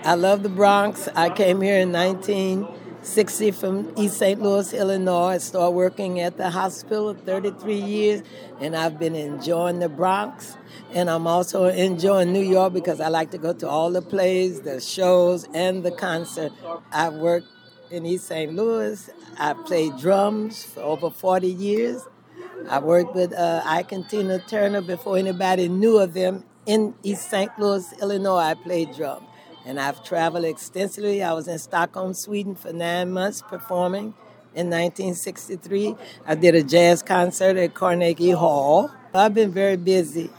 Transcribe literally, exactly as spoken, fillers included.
I love the Bronx. I came here in nineteen sixty from East Saint Louis, Illinois. I started working at the hospital thirty-three years, and I've been enjoying the Bronx. And I'm also enjoying New York because I like to go to all the plays, the shows, and the concert. I've worked in East Saint Louis. I played drums for over forty years. I worked with uh, Ike and Tina Turner before anybody knew of them. In East Saint Louis, Illinois, I played drum. And I've traveled extensively. I was in Stockholm, Sweden for nine months performing in nineteen sixty-three. I did a jazz concert at Carnegie Hall. I've been very busy.